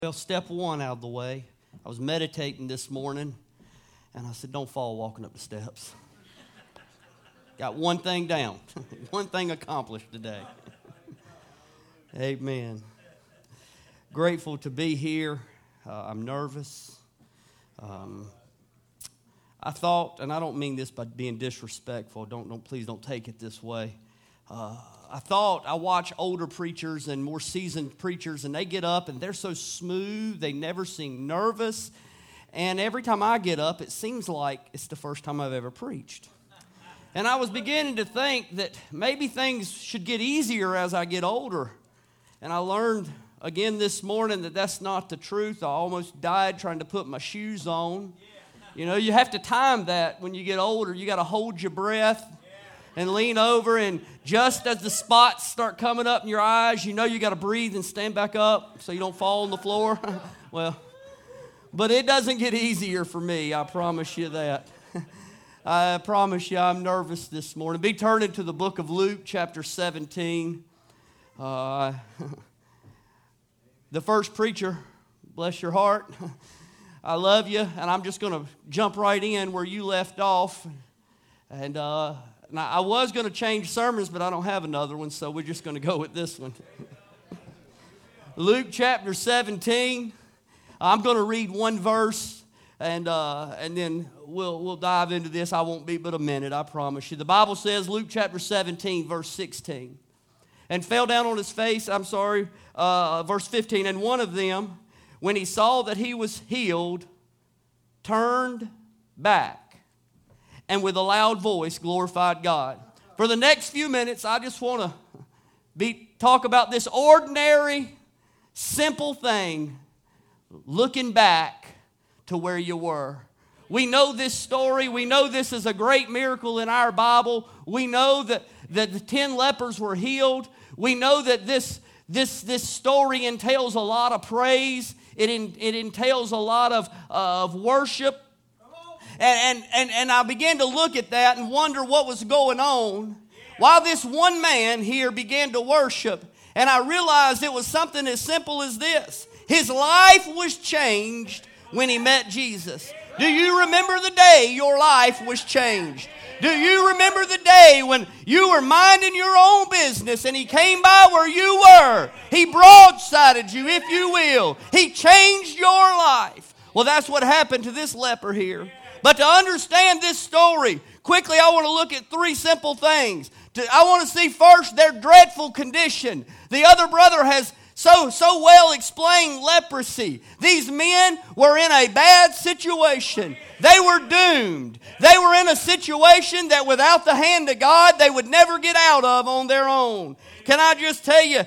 Well, step one out of the way. I was meditating this morning, and I said, don't fall walking up the steps. Got one thing down, one thing accomplished today. Amen. Grateful to be here. I'm nervous. I thought, and I don't mean this by being disrespectful. Please don't take it this way. I watch older preachers and more seasoned preachers, and they get up and they're so smooth. They never seem nervous. And every time I get up, it seems like it's the first time I've ever preached. And I was beginning to think that maybe things should get easier as I get older. And I learned again this morning that that's not the truth. I almost died trying to put my shoes on. You know, you have to time that when you get older. You got to hold your breath and lean over, and just as the spots start coming up in your eyes, you know you got to breathe and stand back up so you don't fall on the floor. Well, but it doesn't get easier for me, I promise you that. I promise you I'm nervous this morning. Be turning to the book of Luke, chapter 17. The first preacher, bless your heart, I love you, and I'm just going to jump right in where you left off. And now, I was going to change sermons, but I don't have another one, so we're just going to go with this one. Luke chapter 17. I'm going to read one verse, and then we'll dive into this. I won't be but a minute, I promise you. The Bible says, Luke chapter 17, verse 16. And fell down on his face, verse 15. And one of them, when he saw that he was healed, turned back, and with a loud voice glorified God. For the next few minutes, I just want to talk about this ordinary, simple thing, looking back to where you were. We know this story. We know this is a great miracle in our Bible. We know that the 10 lepers were healed. We know that this story entails a lot of praise. It entails a lot of worship. And I began to look at that and wonder what was going on while this one man here began to worship. And I realized it was something as simple as this. His life was changed when he met Jesus. Do you remember the day your life was changed? Do you remember the day when you were minding your own business and he came by where you were? He broadsided you, if you will. He changed your life. Well, that's what happened to this leper here. But to understand this story, quickly I want to look at three simple things. I want to see first their dreadful condition. The other brother has so well explained leprosy. These men were in a bad situation. They were doomed. They were in a situation that without the hand of God, they would never get out of on their own. Can I just tell you,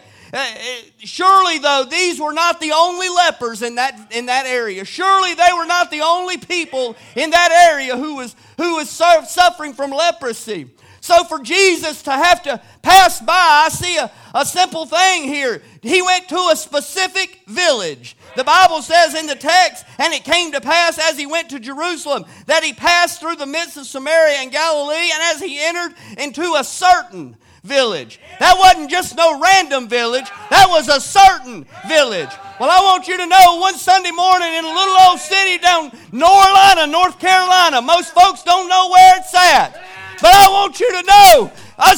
surely, though, these were not the only lepers in that area. Surely they were not the only people in that area who was suffering from leprosy. So for Jesus to have to pass by, I see a simple thing here. He went to a specific village. The Bible says in the text, and it came to pass as he went to Jerusalem, that he passed through the midst of Samaria and Galilee, and as he entered into a certain village. That wasn't just no random village. That was a certain village. Well, I want you to know one Sunday morning in a little old city down North Carolina, most folks don't know where it's at. But I want you to know a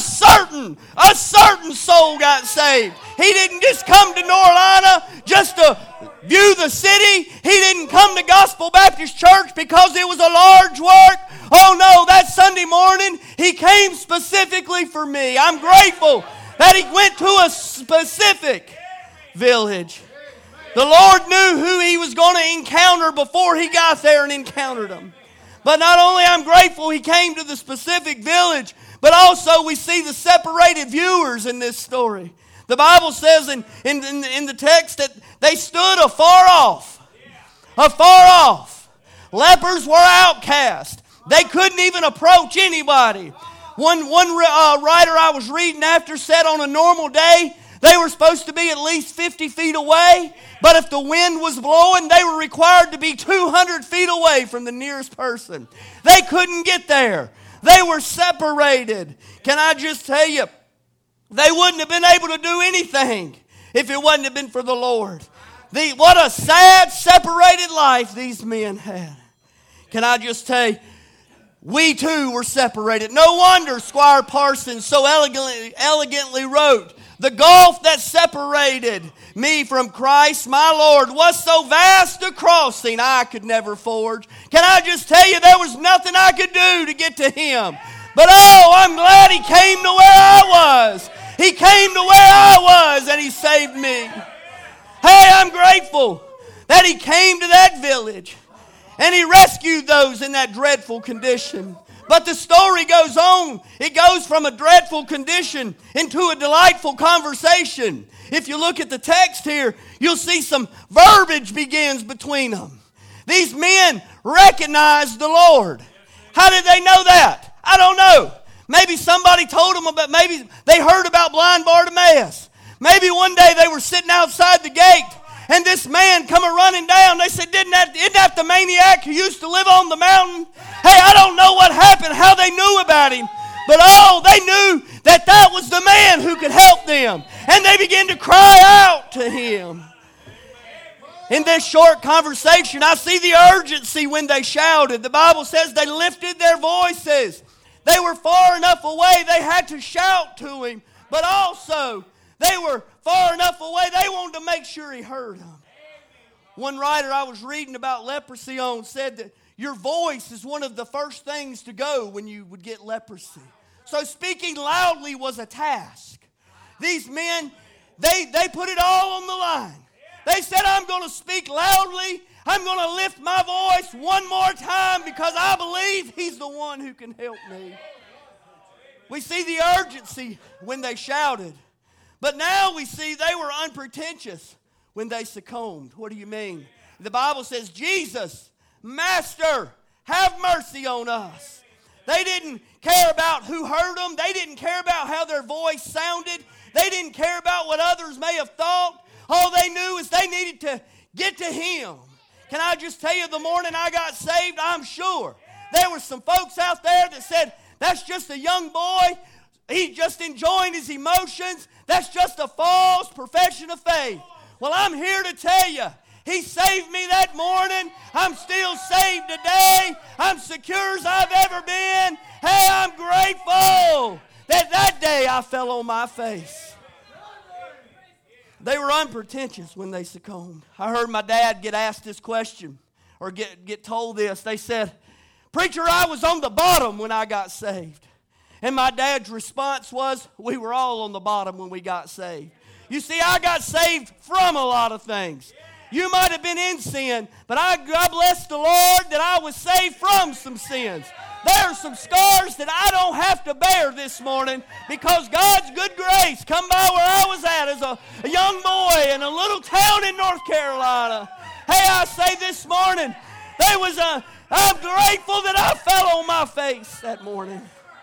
certain soul got saved. He didn't just come to Norlina just to view the city. He didn't come to Gospel Baptist Church because it was a large work. Oh no, that Sunday morning, he came specifically for me. I'm grateful that he went to a specific village. The Lord knew who he was going to encounter before he got there and encountered them. But not only I'm grateful he came to the specific village, but also we see the separated viewers in this story. The Bible says in the text that they stood afar off. Afar off. Lepers were outcast. They couldn't even approach anybody. One writer I was reading after said on a normal day, they were supposed to be at least 50 feet away. But if the wind was blowing, they were required to be 200 feet away from the nearest person. They couldn't get there. They were separated. Can I just tell you, they wouldn't have been able to do anything if it wouldn't have been for the Lord. What a sad, separated life these men had. Can I just tell you, we too were separated. No wonder Squire Parsons so elegantly wrote, "The gulf that separated me from Christ, my Lord, was so vast a crossing I could never forge." Can I just tell you, there was nothing I could do to get to Him. But oh, I'm glad He came to where I was. He came to where I was and He saved me. Hey, I'm grateful that He came to that village and He rescued those in that dreadful condition. But the story goes on. It goes from a dreadful condition into a delightful conversation. If you look at the text here, you'll see some verbiage begins between them. These men recognized the Lord. How did they know that? I don't know. Maybe somebody told them about, maybe they heard about blind Bartimaeus. Maybe one day they were sitting outside the gate and this man come running down. They said, isn't that the maniac who used to live on the mountain? Hey, I don't know what happened, how they knew about him. But oh, they knew that was the man who could help them. And they began to cry out to Him. In this short conversation, I see the urgency when they shouted. The Bible says they lifted their voices. They were far enough away they had to shout to Him. But also, they were far enough away they wanted to make sure He heard them. One writer I was reading about leprosy on said that your voice is one of the first things to go when you would get leprosy. So speaking loudly was a task. These men, they put it all on the line. They said, I'm going to speak loudly. I'm going to lift my voice one more time because I believe He's the one who can help me. We see the urgency when they shouted. But now we see they were unpretentious when they succumbed. What do you mean? The Bible says, Jesus, Master, have mercy on us. They didn't care about who heard them. They didn't care about how their voice sounded. They didn't care about what others may have thought. All they knew is they needed to get to Him. Can I just tell you, the morning I got saved, I'm sure there were some folks out there that said, that's just a young boy. He's just enjoying his emotions. That's just a false profession of faith. Well, I'm here to tell you, He saved me that morning. I'm still saved today. I'm secure as I've ever been. Hey, I'm grateful that day I fell on my face. They were unpretentious when they succumbed. I heard my dad get asked this question or get told this. They said, "Preacher, I was on the bottom when I got saved." And my dad's response was, we were all on the bottom when we got saved. You see, I got saved from a lot of things. You might have been in sin, but I bless the Lord that I was saved from some sins. There are some scars that I don't have to bear this morning because God's good grace come by where I was at as a young boy in a little town in North Carolina. Hey, I say this morning, I'm grateful that I fell on my face that morning.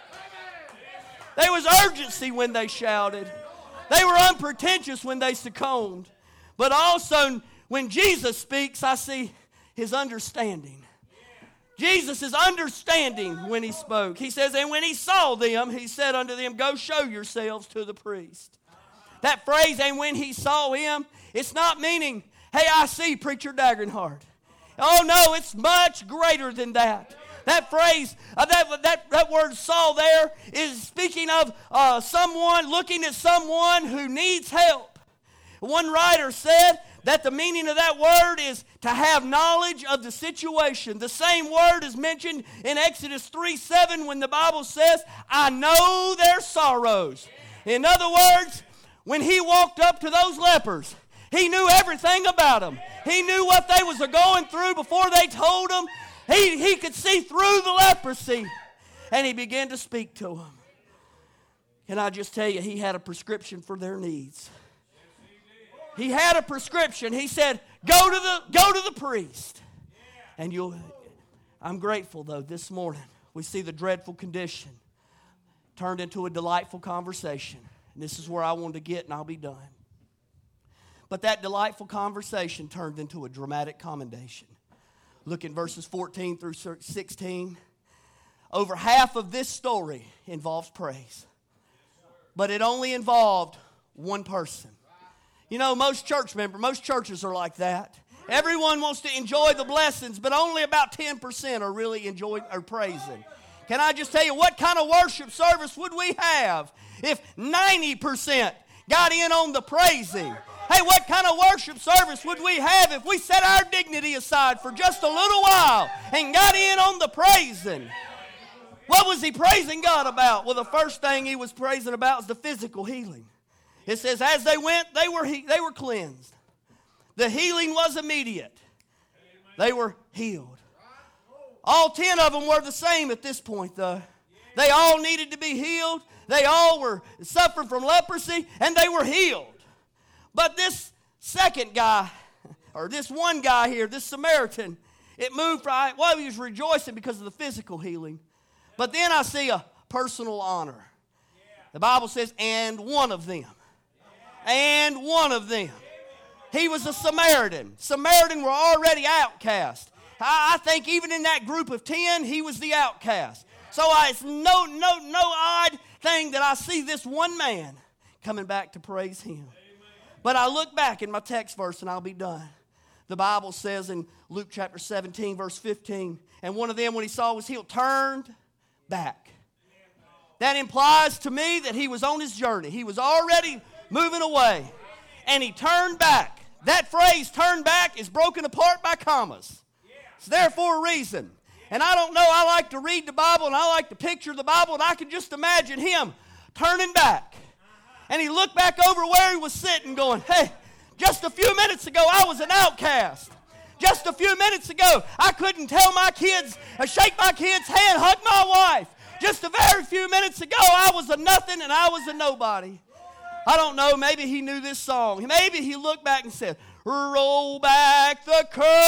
There was urgency when they shouted. They were unpretentious when they succumbed. But also, when Jesus speaks, I see His understanding. Jesus is understanding when He spoke. He says, and when He saw them, He said unto them, go show yourselves to the priest. That phrase, and when He saw him, it's not meaning, hey, I see Preacher Dagenhart. Oh no, it's much greater than that. That phrase, that word saw there is speaking of someone, looking at someone who needs help. One writer said that the meaning of that word is to have knowledge of the situation. The same word is mentioned in Exodus 3:7 when the Bible says, I know their sorrows. In other words, when He walked up to those lepers, He knew everything about them. He knew what they was going through before they told Him. He could see through the leprosy, and He began to speak to them. Can I just tell you, He had a prescription for their needs. He had a prescription. He said, go to the priest. And I'm grateful, though, this morning we see the dreadful condition turned into a delightful conversation. And this is where I want to get, and I'll be done. But that delightful conversation turned into a dramatic commendation. Look in verses 14 through 16. Over half of this story involves praise. But it only involved one person. You know, most churches are like that. Everyone wants to enjoy the blessings, but only about 10% are really enjoying or praising. Can I just tell you, what kind of worship service would we have if 90% got in on the praising? Hey, what kind of worship service would we have if we set our dignity aside for just a little while and got in on the praising? What was he praising God about? Well, the first thing he was praising about was the physical healing. It says, as they went, they were cleansed. The healing was immediate. They were healed. All 10 of them were the same at this point, though. They all needed to be healed. They all were suffering from leprosy, and they were healed. But this second guy, or this one guy here, this Samaritan, it moved right. Well, he was rejoicing because of the physical healing. But then I see a personal honor. The Bible says, and one of them. And one of them. He was a Samaritan. Samaritan were already outcast. I think even in that group of 10, he was the outcast. So it's no odd thing that I see this one man coming back to praise him. But I look back in my text verse and I'll be done. The Bible says in Luke chapter 17, verse 15, and one of them, when he saw was healed, turned back. That implies to me that he was on his journey. He was already moving away. And he turned back. That phrase, turn back, is broken apart by commas. It's there for a reason. And I don't know, I like to read the Bible and I like to picture the Bible, and I can just imagine him turning back. And he looked back over where he was sitting going, hey, just a few minutes ago I was an outcast. Just a few minutes ago I couldn't tell my kids, shake my kid's hand, hug my wife. Just a very few minutes ago I was a nothing and I was a nobody. I don't know, maybe he knew this song. Maybe he looked back and said, roll back the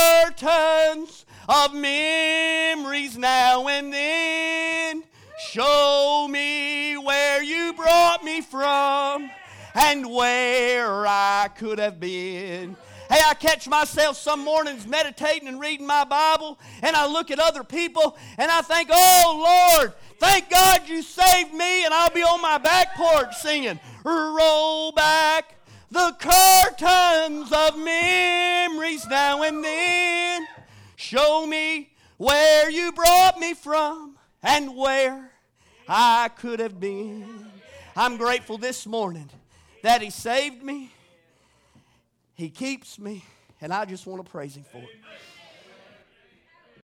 curtains of memories now and then. Show me where you brought me from and where I could have been. Hey, I catch myself some mornings meditating and reading my Bible, and I look at other people and I think, oh Lord, thank God you saved me, and I'll be on my back porch singing, roll back the curtains of memories now and then. Show me where you brought me from and where I could have been. I'm grateful this morning that he saved me, he keeps me, and I just want to praise him for it.